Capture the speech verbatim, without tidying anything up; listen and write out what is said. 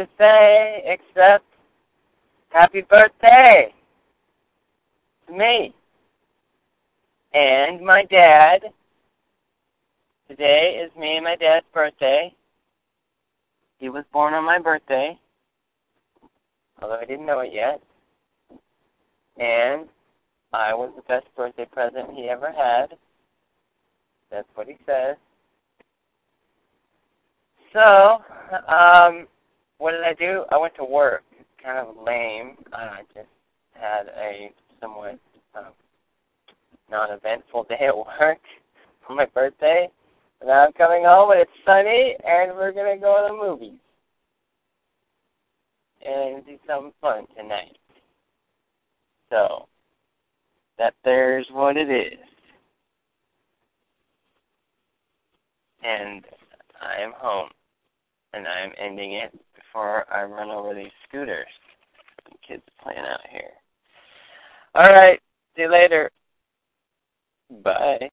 to say except happy birthday to me and my dad. Today is me and my dad's birthday. He was born on my birthday, although I didn't know it yet. And I was the best birthday present he ever had. That's what he says. So, um, what did I do? I went to work. It's kind of lame. I just had a somewhat um, non-eventful day at work for my birthday. And now I'm coming home and it's sunny and we're going to go to the movies and do something fun tonight. So, that there's what it is. And I am home. And I am ending it before I run over these scooters. The kids playing out here. All right. See you later. Bye.